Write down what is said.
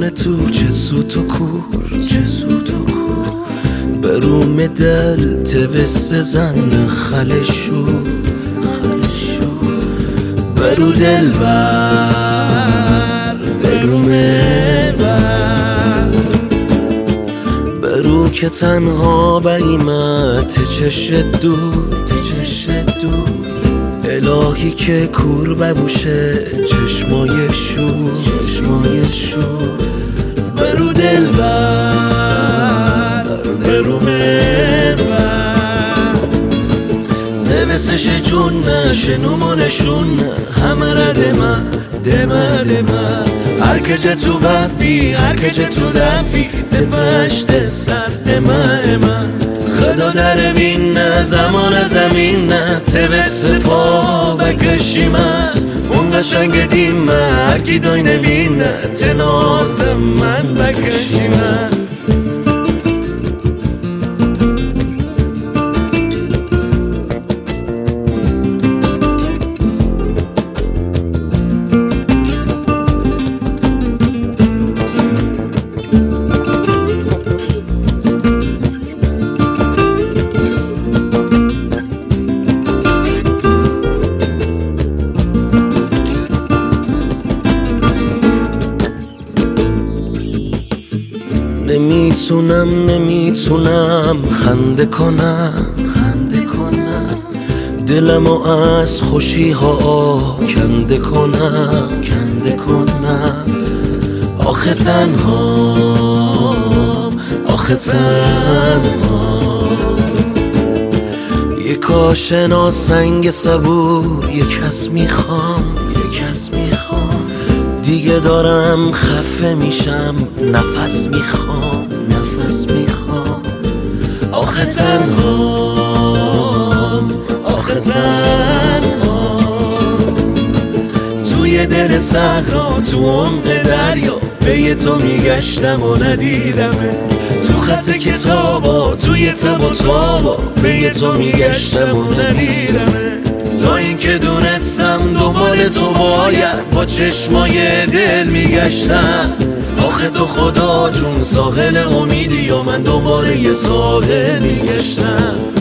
میمونه تو چه سوت و کور، چه سوت و کور. بروم دل توست زن خلشو، خلشو. برو دل بر بروم بر، برو که تنها بیمت چشت دور، چشت دور. الهی که کور ببوشه چشمای شور، چشمای شور. برو دل بر برو محور، زوستش جون شنو ما نشون همه رد من دمه دمه. هر که تو بفی هر که تو دفی تپشت سر امه امه. خدا در بین نه زمان زمین نه توست پا بکشی من. اون قشنگ دیم هر کی دای نبین نه تناز من بکشی من. نمیتونم خنده کنم، خنده کنم. دلمو از خوشی ها کنده کنم، کنده کنم. آخه تنها آخه تنها. یه کاشنا سنگ صبور یه کس میخوام، یه کس میخوام. دیگه دارم خفه میشم نفس میخوام، نفس میخوام. آخه تنها آخه تنها. توی دل صحرا تو عمق دریا پی تو میگشتم و ندیدمه. تو خط کتابا توی تب و تابا پی تو میگشتم و ندیدمه. تا اینکه دونستم دنبال تو باید با چشمای دل میگشتم. آخه تو خدا جون ساحل امیدی و من دنبال یه ساحل میگشتم.